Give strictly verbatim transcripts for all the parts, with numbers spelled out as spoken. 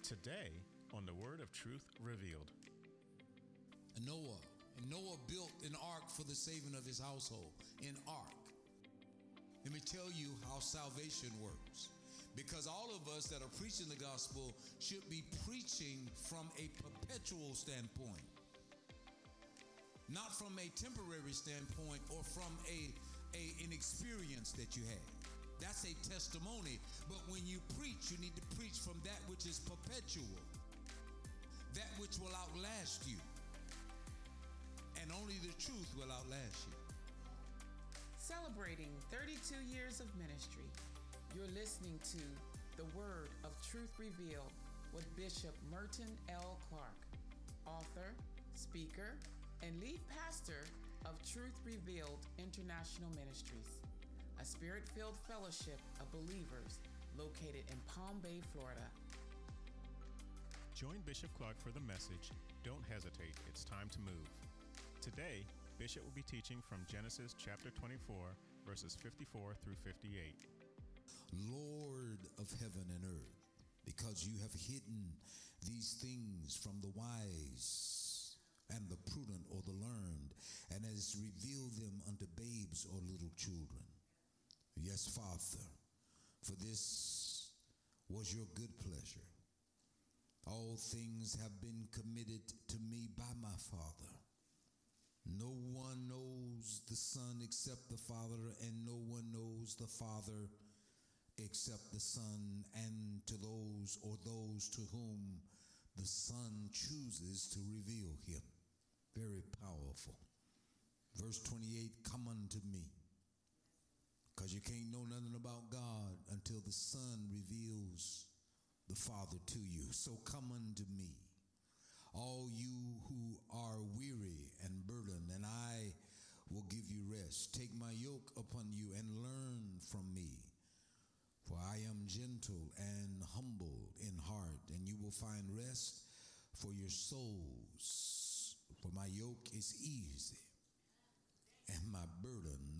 Today on the Word of Truth Revealed. And Noah. And Noah built an ark for the saving of his household. An ark. Let me tell you how salvation works. Because all of us that are preaching the gospel should be preaching from a perpetual standpoint. Not from a temporary standpoint or from a, a an experience that you had. That's a testimony. But when you preach, you need to preach from that which is perpetual. That which will outlast you. And only the truth will outlast you. Celebrating thirty-two years of ministry, you're listening to The Word of Truth Revealed with Bishop Merton L. Clark, author, speaker, and lead pastor of Truth Revealed International Ministries, a spirit-filled fellowship of believers located in Palm Bay, Florida. Join Bishop Clark for the message, Don't Hesitate, It's Time to Move. Today, Bishop will be teaching from Genesis chapter twenty-four, verses fifty-four through fifty-eight. Lord of heaven and earth, because you have hidden these things from the wise and the prudent or the learned, and has revealed them unto babes or little children. Yes, Father, for this was your good pleasure. All things have been committed to me by my Father. No one knows the Son except the Father, and no one knows the Father except the Son, and to those or those to whom the Son chooses to reveal him. Very powerful. Verse twenty-eight, come unto me. Because you can't know nothing about God until the Son reveals the Father to you. So come unto me, all you who are weary and burdened, and I will give you rest. Take my yoke upon you and learn from me. For I am gentle and humble in heart, and you will find rest for your souls. For my yoke is easy, and my burden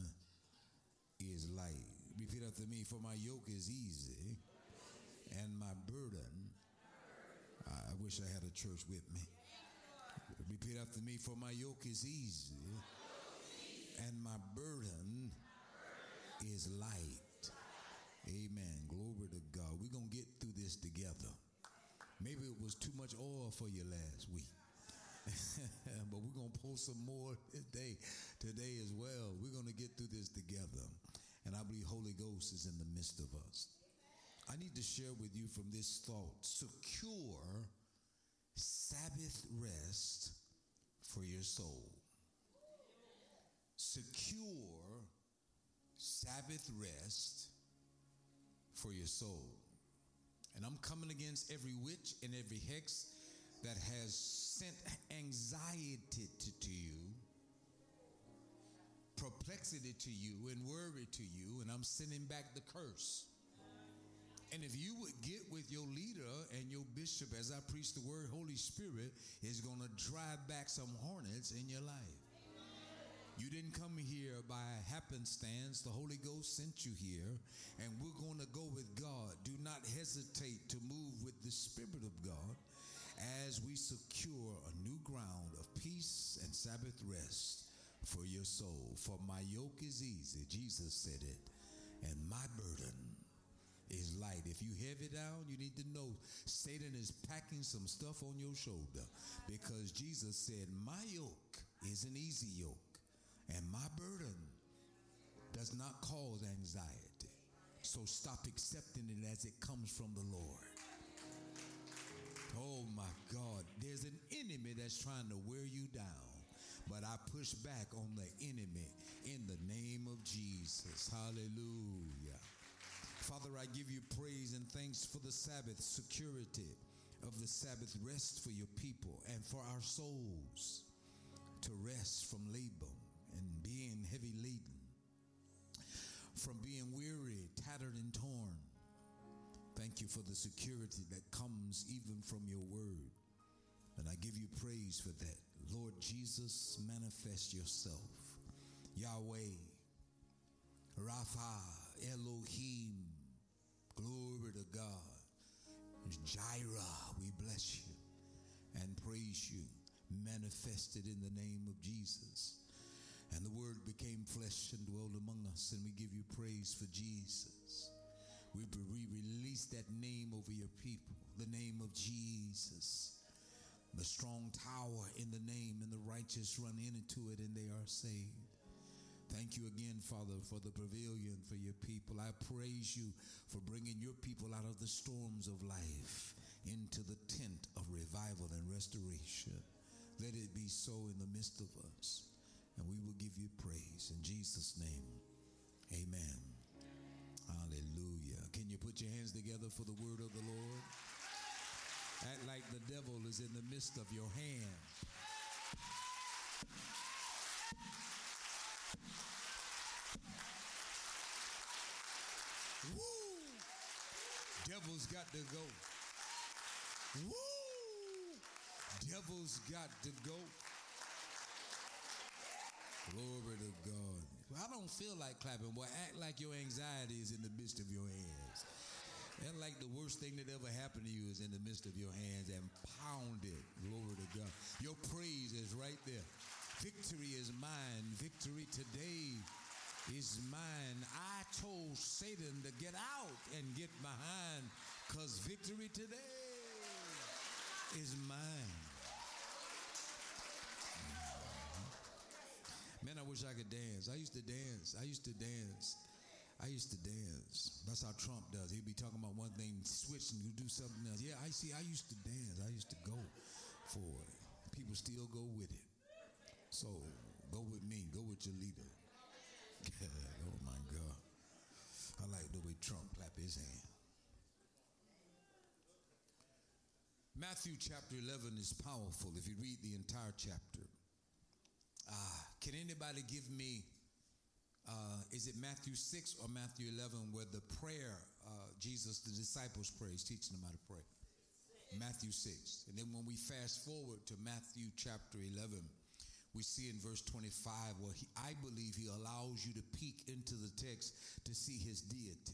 is light. Repeat after me. For my yoke is easy, and my burden, I wish I had a church with me. Repeat after me. For my yoke is easy, and my burden is light. Amen. Glory to God. We're going to get through this together. Maybe it was too much oil for you last week. But we're going to pull some more today, today as well. We're going to get through this together. And I believe Holy Ghost is in the midst of us. I need to share with you from this thought. Secure Sabbath rest for your soul. Secure Sabbath rest for your soul. And I'm coming against every witch and every hex that has sent anxiety to, to you, perplexity to you, and worry to you, and I'm sending back the curse. And if you would get with your leader and your bishop as I preach the word, Holy Spirit is going to drive back some hornets in your life. You didn't come here by happenstance. The Holy Ghost sent you here, and we're going to go with God. Do not hesitate to move with the Spirit of God as we secure a new ground of peace and Sabbath rest for your soul. For my yoke is easy, Jesus said it, and my burden is light. If you heavy down, you need to know Satan is packing some stuff on your shoulder, because Jesus said, my yoke is an easy yoke, and my burden does not cause anxiety. So stop accepting it as it comes from the Lord. Oh my God, there's an enemy that's trying to wear you down, but I push back on the enemy in the name of Jesus. Hallelujah. Father, I give you praise and thanks for the Sabbath security of the Sabbath rest for your people and for our souls to rest from labor and being heavy laden, from being weary, tattered, and torn. Thank you for the security that comes even from your word. And I give you praise for that. Lord Jesus, manifest yourself. Yahweh, Rapha, Elohim, glory to God. Jireh, we bless you and praise you, manifested in the name of Jesus. And the word became flesh and dwelled among us, and we give you praise for Jesus. We, we release that name over your people, the name of Jesus, the strong tower in the name, and the righteous run into it and they are saved. Thank you again, Father, for the pavilion for your people. I praise you for bringing your people out of the storms of life into the tent of revival and restoration. Let it be so in the midst of us, and we will give you praise. In Jesus' name, amen. Hallelujah. Can you put your hands together for the word of the Lord? Act like the devil is in the midst of your hand. Woo! Devil's got to go. Woo! Devil's got to go. Glory to God. I don't feel like clapping. Boy, act like your anxiety is in the midst of your hands. Act like the worst thing that ever happened to you is in the midst of your hands, and pound it. Glory to God. Your praise is right there. Victory is mine. Victory today is mine. I told Satan to get out and get behind, because victory today is mine. Man, I wish I could dance. I used to dance. I used to dance. I used to dance. That's how Trump does. He'd be talking about one thing, switch and do something else. Yeah, I see. I used to dance. I used to go for it. People still go with it. So go with me. Go with your leader. Oh my God. I like the way Trump clap his hand. Matthew chapter eleven is powerful if you read the entire chapter. Ah, can anybody give me, uh, is it Matthew six or Matthew eleven where the prayer, uh, Jesus, the disciples pray, he's teaching them how to pray? Six. Matthew six. And then when we fast forward to Matthew chapter eleven, we see in verse twenty-five where he, I believe he allows you to peek into the text to see his deity.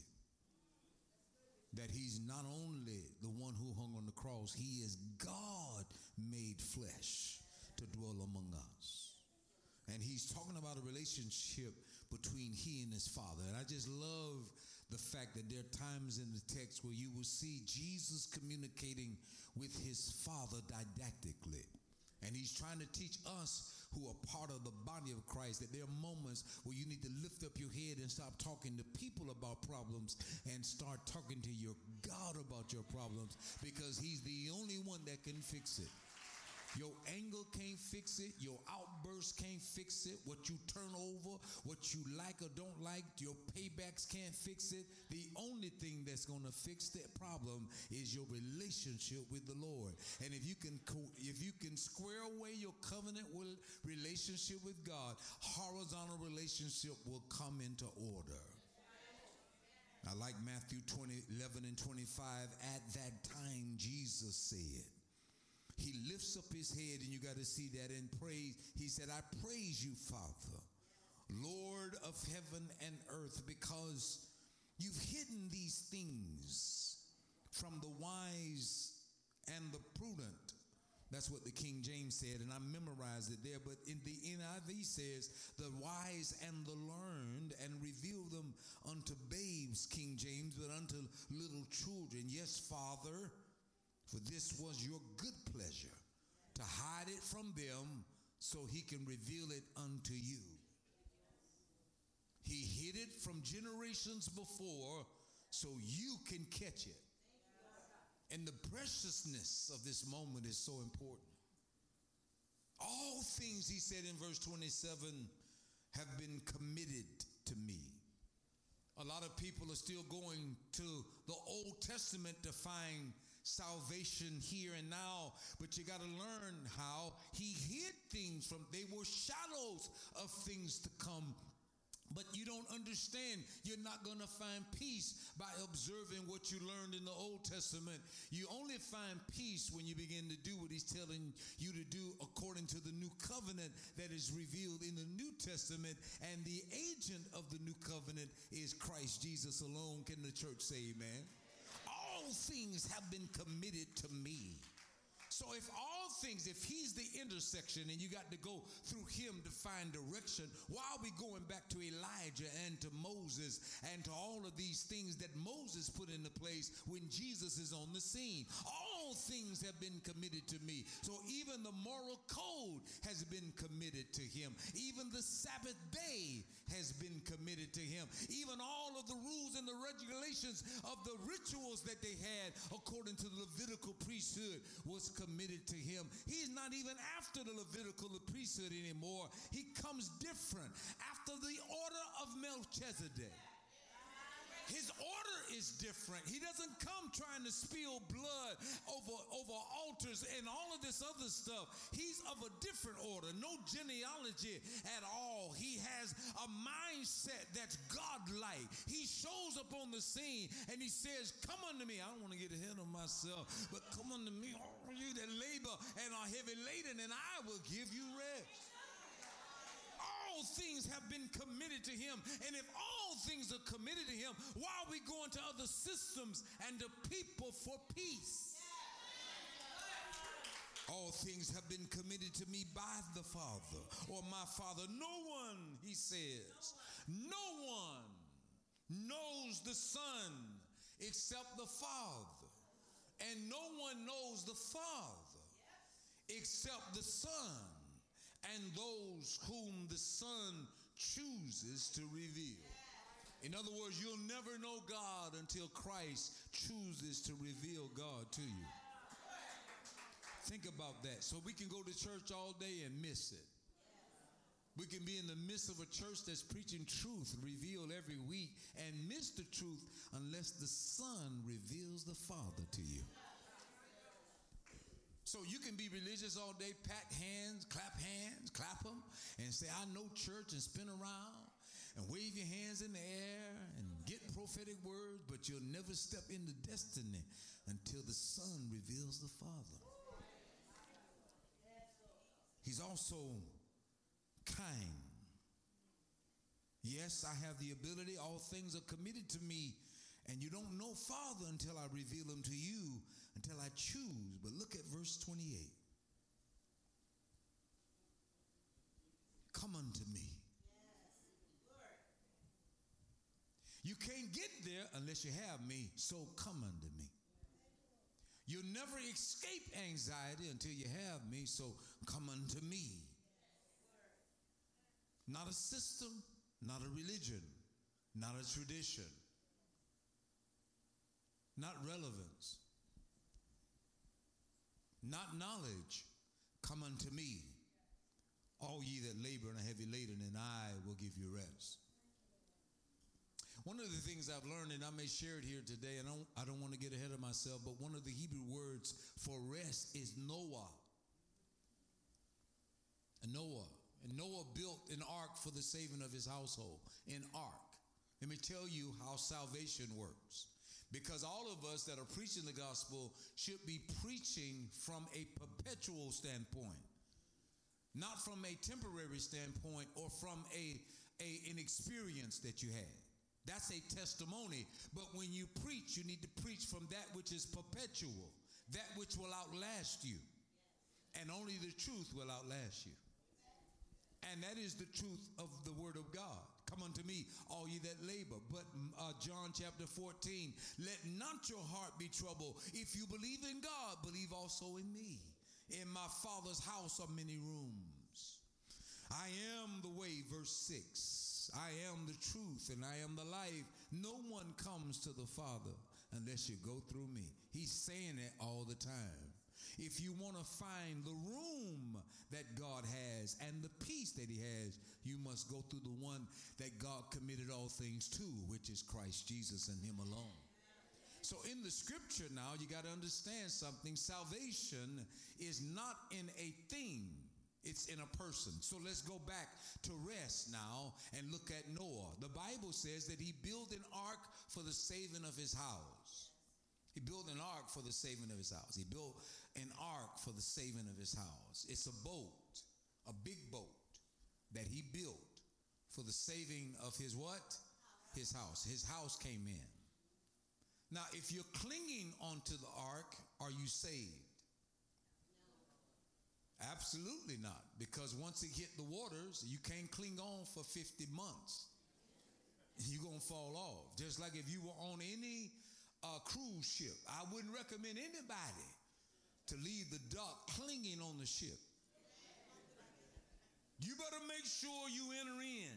That he's not only the one who hung on the cross, he is God made flesh to dwell among us. And he's talking about a relationship between he and his Father. And I just love the fact that there are times in the text where you will see Jesus communicating with his Father didactically. And he's trying to teach us who are part of the body of Christ that there are moments where you need to lift up your head and stop talking to people about problems and start talking to your God about your problems, because he's the only one that can fix it. Your anger can't fix it. Your outburst can't fix it. What you turn over, what you like or don't like, your paybacks can't fix it. The only thing that's going to fix that problem is your relationship with the Lord. And if you can, if you can square away your covenant relationship with God, horizontal relationship will come into order. I like Matthew twenty, eleven and twenty-five. At that time, Jesus said, he lifts up his head, and you got to see that in praise. He said, I praise you, Father, Lord of heaven and earth, because you've hidden these things from the wise and the prudent. That's what the King James said, and I memorized it there. But in the N I V says, the wise and the learned, and reveal them unto babes, King James, but unto little children. Yes, Father, for this was your good pleasure to hide it from them so he can reveal it unto you. He hid it from generations before so you can catch it. And the preciousness of this moment is so important. All things, he said in verse twenty-seven, have been committed to me. A lot of people are still going to the Old Testament to find salvation here and now, but you got to learn how he hid things from, they were shadows of things to come. But you don't understand. You're not going to find peace by observing what you learned in the Old Testament. You only find peace when you begin to do what he's telling you to do according to the new covenant that is revealed in the New Testament. And the agent of the new covenant is Christ Jesus alone. Can the church say amen? All things things have been committed to me. So if all things, if he's the intersection and you got to go through him to find direction, why are we going back to Elijah and to Moses and to all of these things that Moses put into place when Jesus is on the scene? All things have been committed to me. So even the moral code has been committed to him. Even the Sabbath day has been committed to him. Even all of the rules and the regulations of the rituals that they had according to the Levitical priesthood was committed to him. He's not even after the Levitical priesthood anymore. He comes different after the order of Melchizedek. His order is different. He doesn't come trying to spill blood over, over altars and all of this other stuff. He's of a different order, no genealogy at all. He has a mindset that's godlike. He shows up on the scene and he says, come unto me. I don't want to get ahead of myself, but come unto me, all you that labor and are heavy laden, and I will give you rest. All things have been committed to him. And if all things are committed to him, why are we going to other systems and to people for peace? All things have been committed to me by the Father, or my Father. No one, he says, no one knows the Son except the Father. And no one knows the Father except the Son, and those whom the Son chooses to reveal. In other words, you'll never know God until Christ chooses to reveal God to you. Think about that. So we can go to church all day and miss it. We can be in the midst of a church that's preaching truth revealed every week and miss the truth unless the Son reveals the Father to you. So you can be religious all day, pat hands, clap hands, clap them, and say, I know church, and spin around and wave your hands in the air and get prophetic words, but you'll never step into destiny until the Son reveals the Father. He's also kind. Yes, I have the ability. All things are committed to me, and you don't know Father until I reveal them to you, until I choose. But look at verse twenty-eight. Come unto me. You can't get there unless you have me, so come unto me. You'll never escape anxiety until you have me, so come unto me. Not a system, not a religion, not a tradition, not relevance, not knowledge. Come unto me, all ye that labor and are heavy laden, and I will give you rest. One of the things I've learned, and I may share it here today, and I don't, I don't want to get ahead of myself, but one of the Hebrew words for rest is Noah. And Noah. And Noah built an ark for the saving of his household. An ark. Let me tell you how salvation works. Because all of us that are preaching the gospel should be preaching from a perpetual standpoint. Not from a temporary standpoint or from a, a an experience that you had. That's a testimony. But when you preach, you need to preach from that which is perpetual. That which will outlast you. And only the truth will outlast you. And that is the truth of the word of God. Come unto me, all ye that labor. But uh, John chapter fourteen, let not your heart be troubled. If you believe in God, believe also in me. In my Father's house are many rooms. I am the way, verse six. I am the truth and I am the life. No one comes to the Father unless you go through me. He's saying it all the time. If you want to find the room that God has and the peace that he has, you must go through the one that God committed all things to, which is Christ Jesus and him alone. So in the scripture now, you got to understand something. Salvation is not in a thing. It's in a person. So let's go back to rest now and look at Noah. The Bible says that he built an ark for the saving of his house. He built an ark for the saving of his house. He built an ark for the saving of his house. It's a boat, a big boat that he built for the saving of his what? His house. His house came in. Now, if you're clinging onto the ark, are you saved? No. Absolutely not, because once it hit the waters, you can't cling on for fifty months. You're going to fall off. Just like if you were on any uh, cruise ship, I wouldn't recommend anybody to leave the dock clinging on the ship. You better make sure you enter in.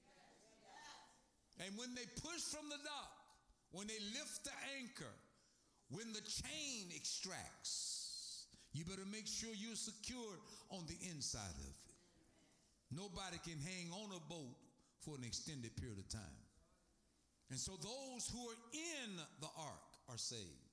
And when they push from the dock, when they lift the anchor, when the chain extracts, you better make sure you're secured on the inside of it. Nobody can hang on a boat for an extended period of time. And so those who are in the ark are saved.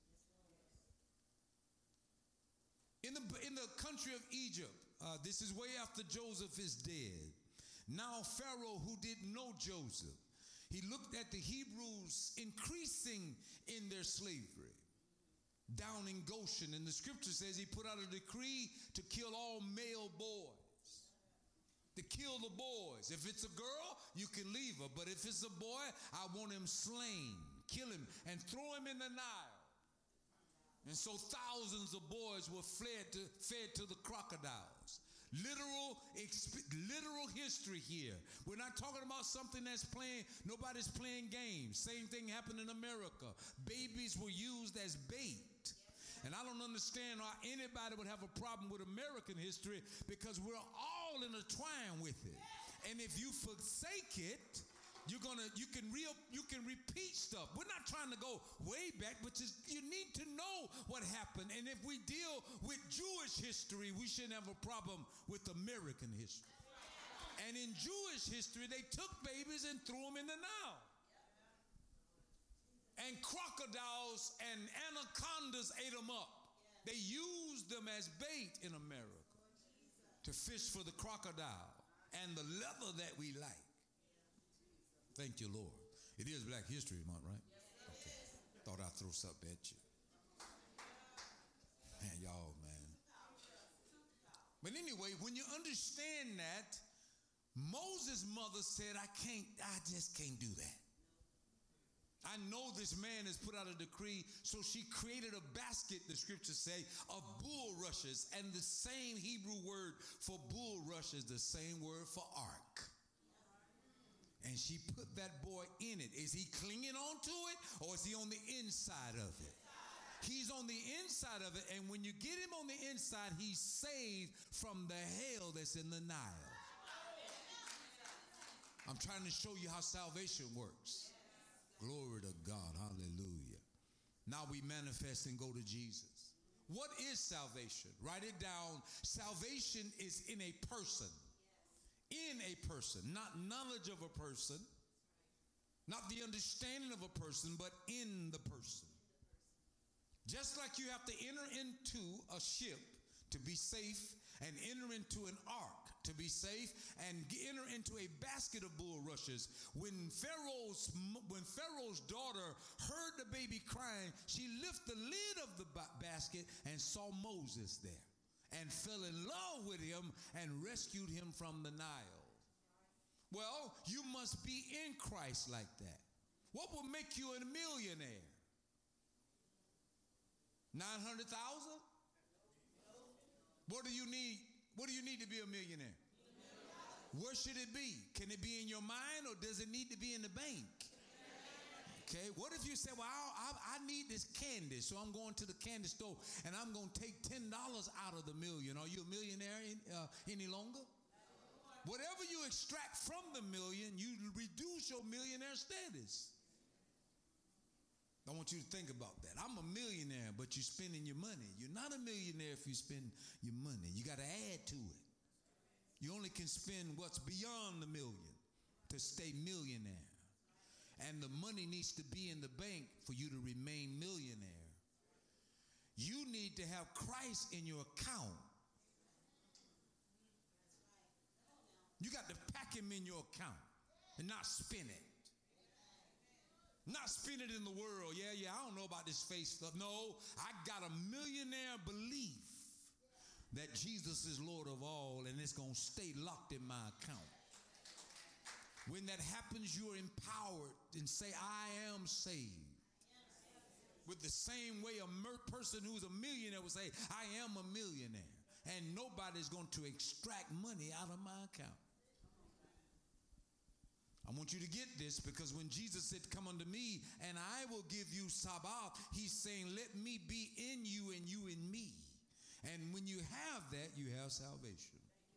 In the, in the country of Egypt, uh, this is way after Joseph is dead. Now Pharaoh, who didn't know Joseph, he looked at the Hebrews increasing in their slavery down in Goshen. And the scripture says he put out a decree to kill all male boys. To kill the boys. If it's a girl, you can leave her. But if it's a boy, I want him slain. Kill him and throw him in the Nile. And so thousands of boys were fled to, fed to the crocodiles. Literal, exp- literal history here. We're not talking about something that's playing, nobody's playing games. Same thing happened in America. Babies were used as bait. And I don't understand how anybody would have a problem with American history, because we're all intertwined with it. And if you forsake it, you're gonna you can re, you can repeat stuff. We're not trying to go way back, but just, you need to know what happened. And if we deal with Jewish history, we shouldn't have a problem with American history. And in Jewish history, they took babies and threw them in the Nile. And crocodiles and anacondas ate them up. They used them as bait in America to fish for the crocodile and the leather that we like. Thank you, Lord. It is Black History Month, right? Okay. Thought I'd throw something at you. Man, y'all, man. But anyway, when you understand that, Moses' mother said, I can't, I just can't do that. I know this man has put out a decree, so she created a basket, the scriptures say, of bulrushes. And the same Hebrew word for bulrush is the same word for ark. And she put that boy in it. Is he clinging on to it, or is he on the inside of it? He's on the inside of it, and when you get him on the inside, he's saved from the hell that's in the Nile. I'm trying to show you how salvation works. Glory to God. Hallelujah. Now we manifest and go to Jesus. What is salvation? Write it down. Salvation is in a person. In a person. Not knowledge of a person. Not the understanding of a person, but in the person. Just like you have to enter into a ship to be safe, and enter into an ark to be safe, and enter into a basket of bulrushes. When Pharaoh's when Pharaoh's daughter heard the baby crying, she lifted the lid of the ba- basket and saw Moses there, and fell in love with him and rescued him from the Nile. Well, you must be in Christ like that. What will make you a millionaire? nine hundred thousand? What do you need? What do you need to be a millionaire? Where should it be? Can it be in your mind, or does it need to be in the bank? Okay. What if you say, well, I, I, I need this candy, so I'm going to the candy store and I'm going to take ten dollars out of the million. Are you a millionaire in, uh, any longer? Whatever you extract from the million, you reduce your millionaire status. I want you to think about that. I'm a millionaire, but you're spending your money. You're not a millionaire if you spend your money. You got to add to it. You only can spend what's beyond the million to stay millionaire. And the money needs to be in the bank for you to remain millionaire. You need to have Christ in your account. You got to pack him in your account and not spend it. Not spend it in the world. Yeah, yeah, I don't know about this faith stuff. No, I got a millionaire belief that Jesus is Lord of all, and it's going to stay locked in my account. When that happens, you're empowered and say, I am saved. With the same way a mer- person who's a millionaire would say, I am a millionaire. And nobody's going to extract money out of my account. I want you to get this, because when Jesus said, come unto me and I will give you Sabbath, he's saying, let me be in you and you in me. And when you have that, you have salvation.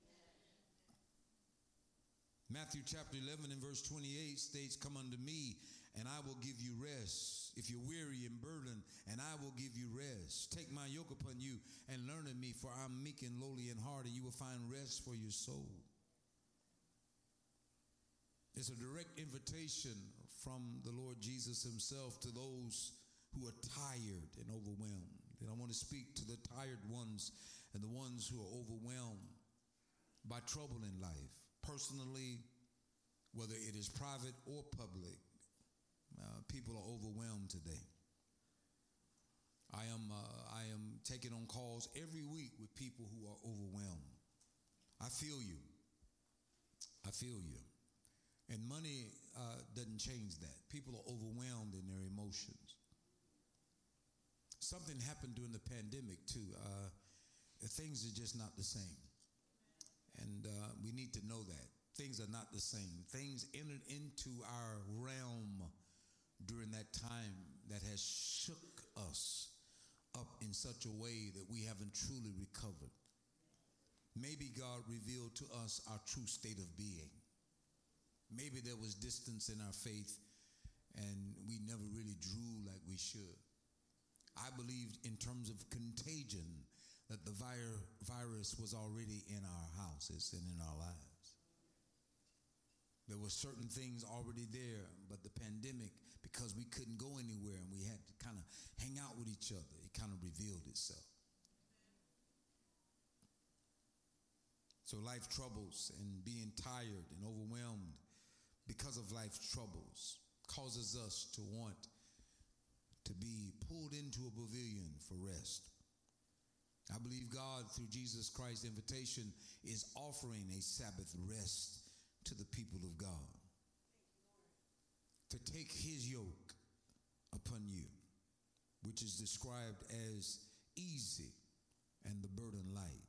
Matthew chapter eleven and verse twenty-eight states, come unto me and I will give you rest. If you're weary and burdened, and I will give you rest. Take my yoke upon you and learn of me, for I'm meek and lowly in heart, and you will find rest for your soul. It's a direct invitation from the Lord Jesus himself to those who are tired and overwhelmed. And I want to speak to the tired ones and the ones who are overwhelmed by trouble in life. Personally, whether it is private or public, uh, people are overwhelmed today. I am uh, I am taking on calls every week with people who are overwhelmed. I feel you. I feel you. And money uh, doesn't change that. People are overwhelmed in their emotions. Something happened during the pandemic too. Uh, things are just not the same. And uh, we need to know that. Things are not the same. Things entered into our realm during that time that has shook us up in such a way that we haven't truly recovered. Maybe God revealed to us our true state of being. Maybe there was distance in our faith and we never really drew like we should. I believed in terms of contagion that the vir- virus was already in our houses and in our lives. There were certain things already there, but the pandemic, because we couldn't go anywhere and we had to kind of hang out with each other, it kind of revealed itself. So life troubles and being tired and overwhelmed because of life's troubles causes us to want to be pulled into a pavilion for rest. I believe God, through Jesus Christ's invitation, is offering a Sabbath rest to the people of God. To take his yoke upon you, which is described as easy and the burden light.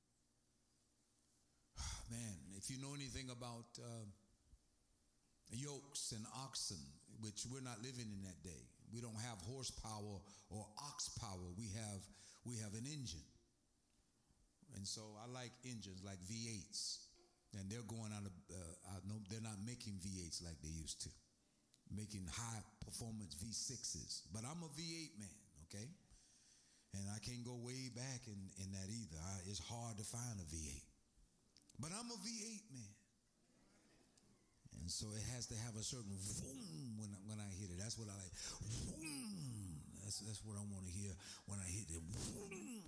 Man, if you know anything about uh, yokes and oxen, which we're not living in that day. We don't have horsepower or ox power. We have we have an engine. And so I like engines like V eights. And they're going out of, uh, I know they're not making V eights like they used to. Making high performance V sixes. But I'm a V eight man, okay? And I can't go way back in, in that either. I, it's hard to find a V eight. But I'm a V eight man. And so it has to have a certain vroom when I, when I hit it. That's what I like. Vroom. That's, that's what I want to hear when I hit it. Vroom.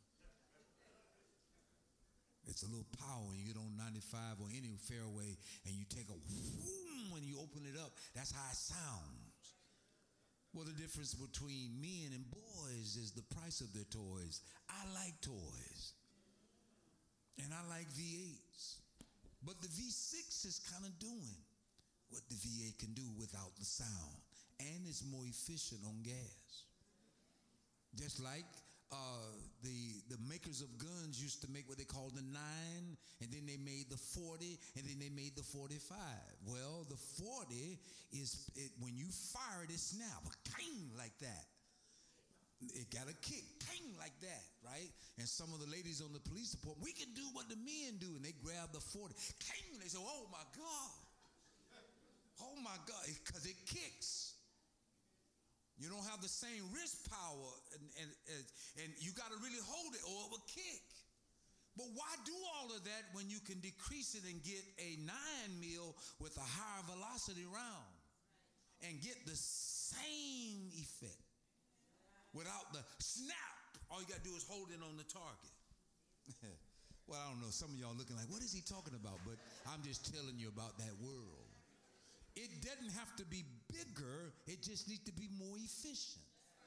It's a little power. You get on ninety-five or any fairway and you take a vroom when you open it up. That's how it sounds. Well, the difference between men and boys is the price of their toys. I like toys. And I like V eights. But the V six is kind of doing what the V eight can do without the sound. And it's more efficient on gas. Just like uh, the, the makers of guns used to make what they called the nine, and then they made the forty, and then they made the forty-five. Well, the forty is, it, when you fire it, it snaps, king, like that. It got a kick, king, like that, right? And some of the ladies on the police department, we can do what the men do, and they grab the forty, king, they say, oh my God, oh my God, because it kicks. You don't have the same wrist power, and, and, and, and you got to really hold it or it will kick. But why do all of that when you can decrease it and get a nine mil with a higher velocity round and get the same effect without the snap? All you got to do is hold it on the target. Well, I don't know. Some of y'all looking like, what is he talking about? But I'm just telling you about that world. It doesn't have to be bigger. It just needs to be more efficient.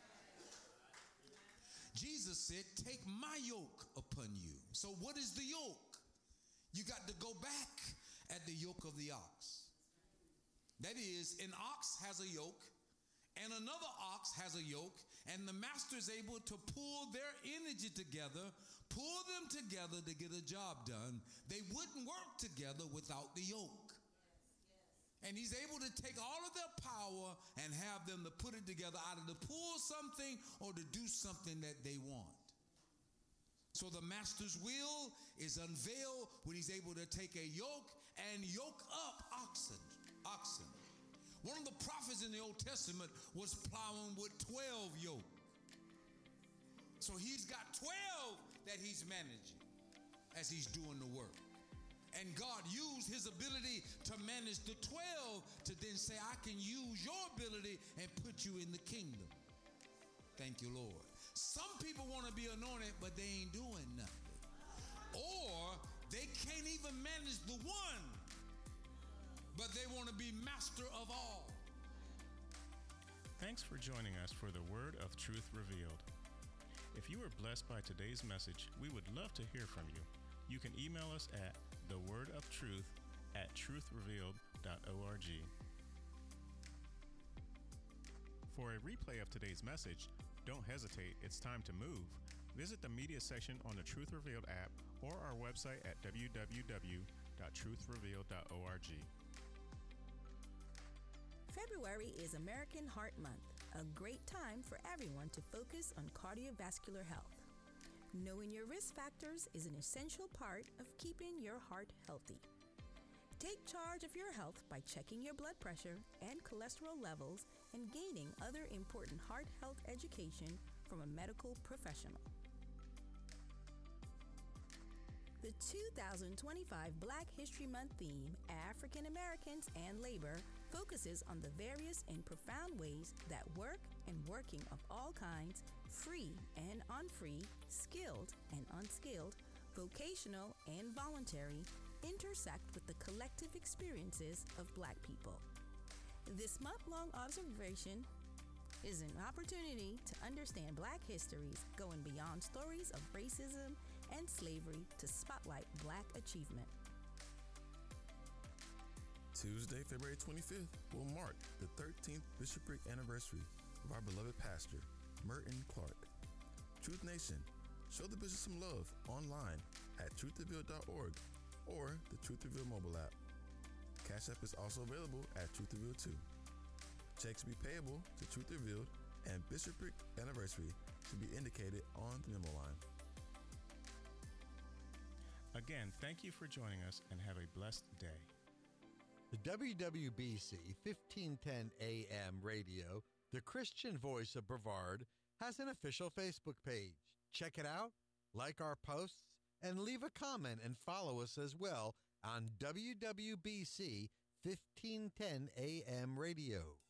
Jesus said, take my yoke upon you. So what is the yoke? You got to go back at the yoke of the ox. That is, an ox has a yoke and another ox has a yoke, and the master is able to pull their energy together, pull them together to get a job done, they wouldn't work together without the yoke. And he's able to take all of their power and have them to put it together, either to pull something or to do something that they want. So the master's will is unveiled when he's able to take a yoke and yoke up oxen. Oxen. One of the prophets in the Old Testament was plowing with twelve yoke. So he's got twelve that he's managing as he's doing the work. And God used his ability to manage the twelve to then say, I can use your ability and put you in the kingdom. Thank you, Lord. Some people want to be anointed, but they ain't doing nothing. Or they can't even manage the one, but they want to be master of all. Thanks for joining us for the Word of Truth Revealed. If you were blessed by today's message, we would love to hear from you. You can email us at thewordofTruth at truth revealed dot org. For a replay of today's message, don't hesitate, it's time to move. Visit the media section on the Truth Revealed app or our website at w w w dot truth revealed dot org. February is American Heart Month, a great time for everyone to focus on cardiovascular health. Knowing your risk factors is an essential part of keeping your heart healthy. Take charge of your health by checking your blood pressure and cholesterol levels and gaining other important heart health education from a medical professional. The two thousand twenty-five Black History Month theme, African Americans and Labor, focuses on the various and profound ways that work and working of all kinds, free and unfree, skilled and unskilled, vocational and voluntary, intersect with the collective experiences of Black people. This month-long observation is an opportunity to understand Black histories going beyond stories of racism and slavery to spotlight Black achievement. Tuesday, February twenty-fifth will mark the thirteenth bishopric anniversary of our beloved pastor, Merton Clark. Truth Nation, show the bishop some love online at truth revealed dot org or the Truth Revealed mobile app. Cash App is also available at Truth Revealed two. Checks will be payable to Truth Revealed, and bishopric anniversary should be indicated on the memo line. Again, thank you for joining us and have a blessed day. The W W B C fifteen ten A M radio, the Christian voice of Brevard, has an official Facebook page. Check it out, like our posts, and leave a comment and follow us as well on W W B C fifteen ten A M radio.